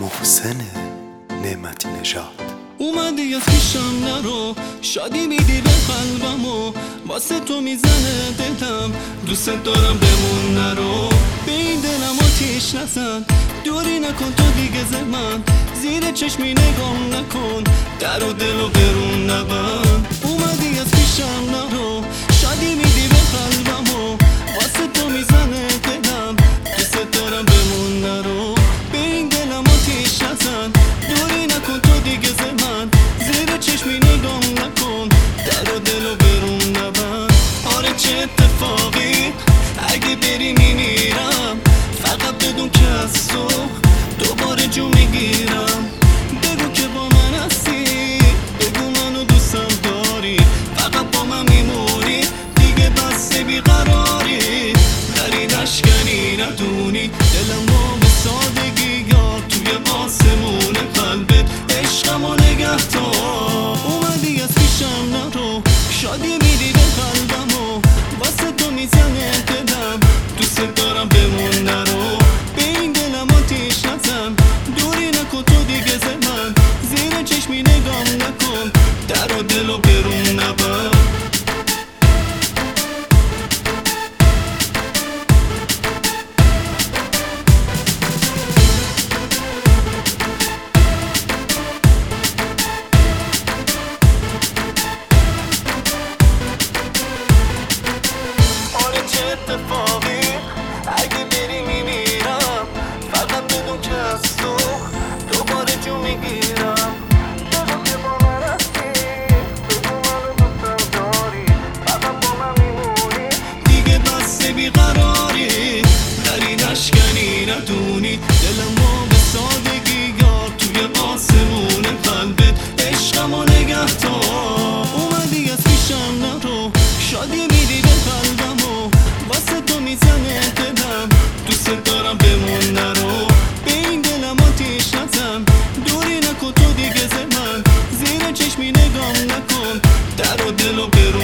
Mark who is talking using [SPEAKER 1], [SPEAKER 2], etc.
[SPEAKER 1] محسن نعمتی نژاد.
[SPEAKER 2] اومدی از پیشم نرو، شادی میدی به قلبمو، واسه تو میزنه دلم، دوست دارم بمون نرو. به این دلم آتیش نزن، دوری نکن تو دیگه ز من، زیر چشمی نگام نکن، در و دل و برون نبند. اومدی از پیشم نرو، شادی میدی به قلبمو، واسه تو میزنه دلم، دوست دارم بمون نرو. به این دلم آتیش نزن، دوری نکن تو دیگه ز من، زیر چشمی نگام نکن، در و دل و برون نبند. آره چه اتفاقی اگه بری میمیرم، فقط بدون که از تو دوباره جو میگیرم. بگو که با من هستی، بگو منو دوستم داری، فقط با من میمونی، دیگه بس بیقراری. دری نشکنی ندونی دلم با به سادگی یاد توی آسمون قلبت، عشقمو نگهدار. اومدی از پیشم نرو، شادی میدی به قلبمو، واسه تو میزنه دلم، دوست دارم بمون نرو. به این دلم آتیش نزن، دوری نکن تو دیگه ز من، زیر چشمی نگام نکن، در و دل و برون نبند. اتفاقی اگه بری میمیرم، فقط بدون که از تو دوباره جو میگیرم. بگو که با من هستی، بگو منو دوستم داری، فقط با من میمونی، دیگه بس بیقراری. دری نشکنی ندونی دلم با به سادگی یاد توی آسمون قلبت، عشقمو نگهدار. اومدی از پیشم نرو، شادی میدی به قلبمو، واسه تو میزنه دلم، دوست دارم بمون نرو. به این دلم آتیش نزن، دوری نکن تو دیگه ز من، زیر چشمی نگام نکن، در و دل و برون